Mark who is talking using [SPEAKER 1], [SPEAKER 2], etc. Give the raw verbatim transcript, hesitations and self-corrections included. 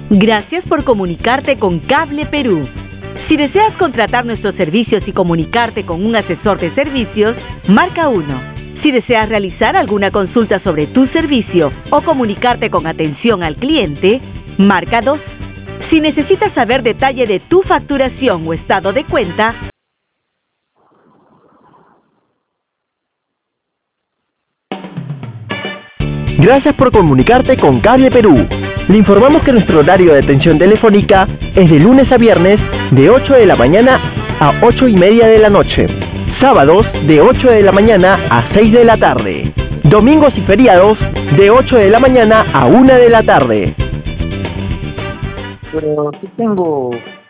[SPEAKER 1] Gracias por comunicarte con Cable Perú. Si deseas contratar nuestros servicios y comunicarte con un asesor de servicios, marca uno. Si deseas realizar alguna consulta sobre tu servicio o comunicarte con atención al cliente, marca dos. Si necesitas saber detalle de tu facturación o estado de cuenta,
[SPEAKER 2] Gracias por comunicarte con Cable Perú. Le informamos que nuestro horario de atención telefónica es de lunes a viernes de ocho de la mañana a ocho y media de la noche. Sábados de ocho de la mañana a seis de la tarde. Domingos y feriados de ocho de la mañana a una de la tarde.
[SPEAKER 3] Pero sí tengo